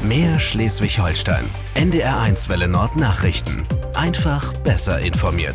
Mehr Schleswig-Holstein. NDR1 Welle Nord Nachrichten. Einfach besser informiert.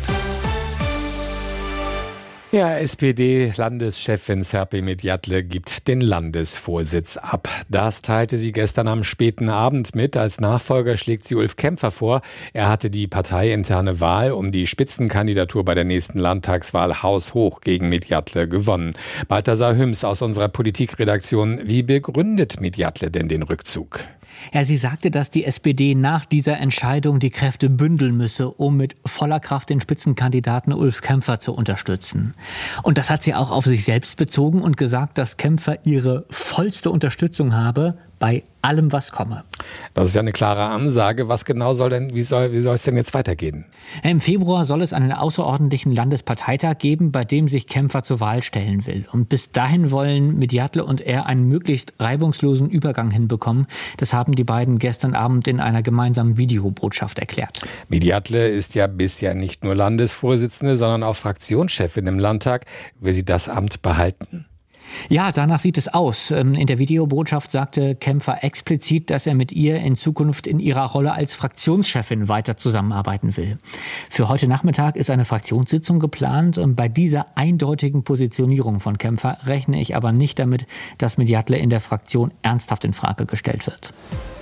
Ja, SPD-Landeschefin Serpil Medjatle gibt den Landesvorsitz ab. Das teilte sie gestern am späten Abend mit. Als Nachfolger schlägt sie Ulf Kämpfer vor. Er hatte die parteiinterne Wahl um die Spitzenkandidatur bei der nächsten Landtagswahl haushoch gegen Medjatle gewonnen. Balthasar Hüms aus unserer Politikredaktion. Wie begründet Medjatle denn den Rückzug? Ja, sie sagte, dass die SPD nach dieser Entscheidung die Kräfte bündeln müsse, um mit voller Kraft den Spitzenkandidaten Ulf Kämpfer zu unterstützen. Und das hat sie auch auf sich selbst bezogen und gesagt, dass Kämpfer ihre vollste Unterstützung habe bei allem, was komme. Das ist ja eine klare Ansage. Was genau wie soll es denn jetzt weitergehen? Im Februar soll es einen außerordentlichen Landesparteitag geben, bei dem sich Kämpfer zur Wahl stellen will. Und bis dahin wollen Medjatle und er einen möglichst reibungslosen Übergang hinbekommen. Das haben die beiden gestern Abend in einer gemeinsamen Videobotschaft erklärt. Medjatle ist ja bisher nicht nur Landesvorsitzende, sondern auch Fraktionschefin im Landtag. Will sie das Amt behalten? Ja, danach sieht es aus. In der Videobotschaft sagte Kämpfer explizit, dass er mit ihr in Zukunft in ihrer Rolle als Fraktionschefin weiter zusammenarbeiten will. Für heute Nachmittag ist eine Fraktionssitzung geplant und bei dieser eindeutigen Positionierung von Kämpfer rechne ich aber nicht damit, dass Medjatle in der Fraktion ernsthaft in Frage gestellt wird.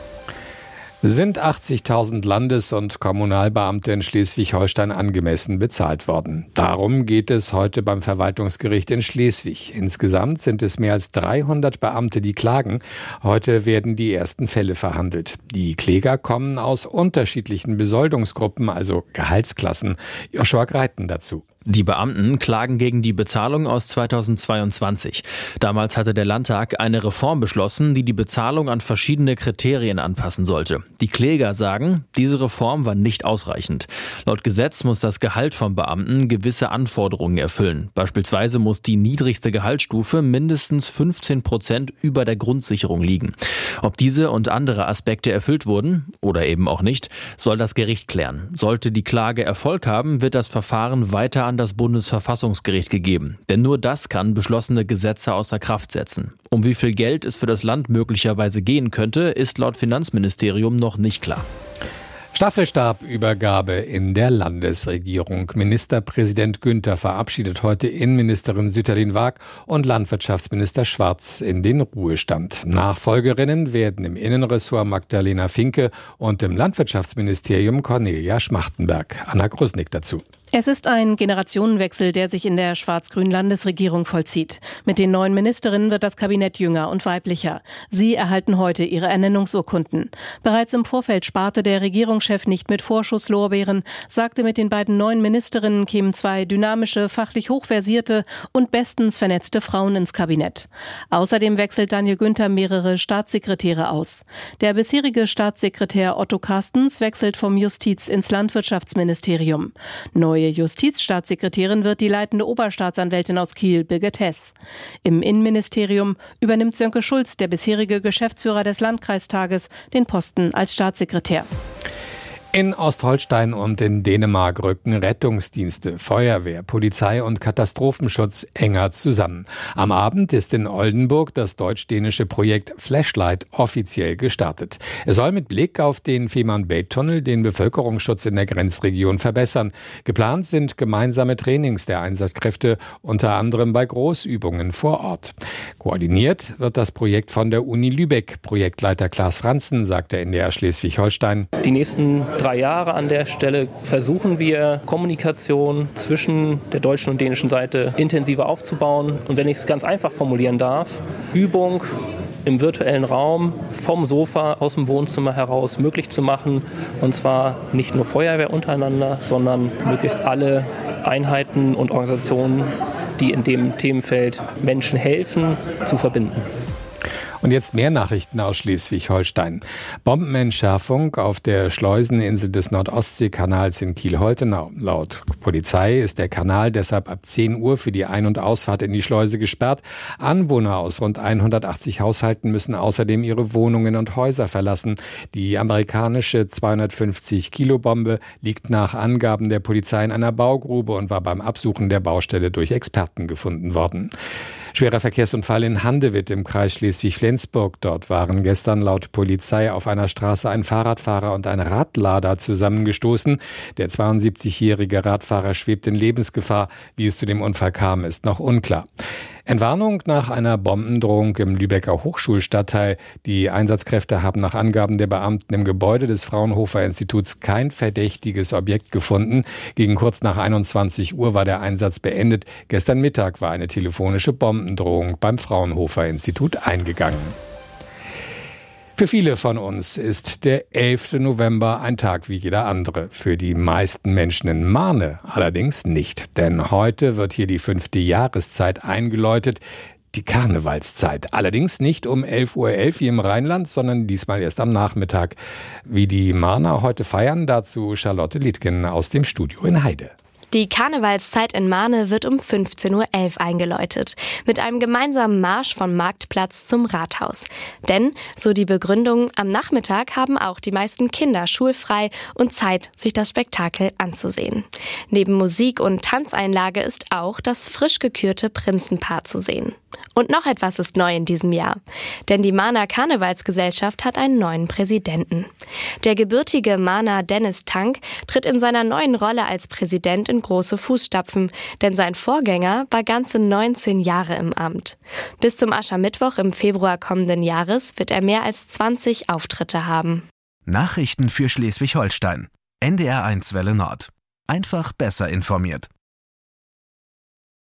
Sind 80.000 Landes- und Kommunalbeamte in Schleswig-Holstein angemessen bezahlt worden? Darum geht es heute beim Verwaltungsgericht in Schleswig. Insgesamt sind es mehr als 300 Beamte, die klagen. Heute werden die ersten Fälle verhandelt. Die Kläger kommen aus unterschiedlichen Besoldungsgruppen, also Gehaltsklassen. Joshua Greiten dazu. Die Beamten klagen gegen die Bezahlung aus 2022. Damals hatte der Landtag eine Reform beschlossen, die die Bezahlung an verschiedene Kriterien anpassen sollte. Die Kläger sagen, diese Reform war nicht ausreichend. Laut Gesetz muss das Gehalt von Beamten gewisse Anforderungen erfüllen. Beispielsweise muss die niedrigste Gehaltsstufe mindestens 15% über der Grundsicherung liegen. Ob diese und andere Aspekte erfüllt wurden oder eben auch nicht, soll das Gericht klären. Sollte die Klage Erfolg haben, wird das Verfahren weiter an das Bundesverfassungsgericht gegeben. Denn nur das kann beschlossene Gesetze außer Kraft setzen. Um wie viel Geld es für das Land möglicherweise gehen könnte, ist laut Finanzministerium noch nicht klar. Staffelstabübergabe in der Landesregierung. Ministerpräsident Günther verabschiedet heute Innenministerin Sütterlin-Waag und Landwirtschaftsminister Schwarz in den Ruhestand. Nachfolgerinnen werden im Innenressort Magdalena Finke und im Landwirtschaftsministerium Cornelia Schmachtenberg. Anna Grusnick dazu. Es ist ein Generationenwechsel, der sich in der schwarz-grünen Landesregierung vollzieht. Mit den neuen Ministerinnen wird das Kabinett jünger und weiblicher. Sie erhalten heute ihre Ernennungsurkunden. Bereits im Vorfeld sparte der Regierungschef nicht mit Vorschusslorbeeren, sagte, mit den beiden neuen Ministerinnen kämen 2 dynamische, fachlich hochversierte und bestens vernetzte Frauen ins Kabinett. Außerdem wechselt Daniel Günther mehrere Staatssekretäre aus. Der bisherige Staatssekretär Otto Carstens wechselt vom Justiz- ins Landwirtschaftsministerium. Neue Justizstaatssekretärin wird die leitende Oberstaatsanwältin aus Kiel, Birgit Hess. Im Innenministerium übernimmt Sönke Schulz, der bisherige Geschäftsführer des Landkreistages, den Posten als Staatssekretär. In Ostholstein und in Dänemark rücken Rettungsdienste, Feuerwehr, Polizei und Katastrophenschutz enger zusammen. Am Abend ist in Oldenburg das deutsch-dänische Projekt Flashlight offiziell gestartet. Es soll mit Blick auf den Fehmarn-Belt-Tunnel den Bevölkerungsschutz in der Grenzregion verbessern. Geplant sind gemeinsame Trainings der Einsatzkräfte, unter anderem bei Großübungen vor Ort. Koordiniert wird das Projekt von der Uni Lübeck. Projektleiter Klaas Franzen sagte NDR Schleswig-Holstein: Die nächsten 3 Jahre an der Stelle versuchen wir, Kommunikation zwischen der deutschen und dänischen Seite intensiver aufzubauen. Und wenn ich es ganz einfach formulieren darf, Übung im virtuellen Raum vom Sofa aus dem Wohnzimmer heraus möglich zu machen. Und zwar nicht nur Feuerwehr untereinander, sondern möglichst alle Einheiten und Organisationen, die in dem Themenfeld Menschen helfen, zu verbinden. Und jetzt mehr Nachrichten aus Schleswig-Holstein. Bombenentschärfung auf der Schleuseninsel des Nordostseekanals in Kiel-Holtenau. Laut Polizei ist der Kanal deshalb ab 10 Uhr für die Ein- und Ausfahrt in die Schleuse gesperrt. Anwohner aus rund 180 Haushalten müssen außerdem ihre Wohnungen und Häuser verlassen. Die amerikanische 250-Kilo-Bombe liegt nach Angaben der Polizei in einer Baugrube und war beim Absuchen der Baustelle durch Experten gefunden worden. Schwerer Verkehrsunfall in Handewitt im Kreis Schleswig-Flensburg. Dort waren gestern laut Polizei auf einer Straße ein Fahrradfahrer und ein Radlader zusammengestoßen. Der 72-jährige Radfahrer schwebt in Lebensgefahr. Wie es zu dem Unfall kam, ist noch unklar. Entwarnung nach einer Bombendrohung im Lübecker Hochschulstadtteil. Die Einsatzkräfte haben nach Angaben der Beamten im Gebäude des Fraunhofer-Instituts kein verdächtiges Objekt gefunden. Gegen kurz nach 21 Uhr war der Einsatz beendet. Gestern Mittag war eine telefonische Bombendrohung beim Fraunhofer-Institut eingegangen. Für viele von uns ist der 11. November ein Tag wie jeder andere. Für die meisten Menschen in Marne allerdings nicht. Denn heute wird hier die 5. Jahreszeit eingeläutet, die Karnevalszeit. Allerdings nicht um 11:11 Uhr wie im Rheinland, sondern diesmal erst am Nachmittag. Wie die Marner heute feiern, dazu Charlotte Liedgen aus dem Studio in Heide. Die Karnevalszeit in Marne wird um 15:11 Uhr eingeläutet, mit einem gemeinsamen Marsch vom Marktplatz zum Rathaus. Denn, so die Begründung, am Nachmittag haben auch die meisten Kinder schulfrei und Zeit, sich das Spektakel anzusehen. Neben Musik und Tanzeinlage ist auch das frisch gekürte Prinzenpaar zu sehen. Und noch etwas ist neu in diesem Jahr, denn die Marner Karnevalsgesellschaft hat einen neuen Präsidenten. Der gebürtige Marner Dennis Tank tritt in seiner neuen Rolle als Präsident in große Fußstapfen, denn sein Vorgänger war ganze 19 Jahre im Amt. Bis zum Aschermittwoch im Februar kommenden Jahres wird er mehr als 20 Auftritte haben. Nachrichten für Schleswig-Holstein. NDR 1 Welle Nord. Einfach besser informiert.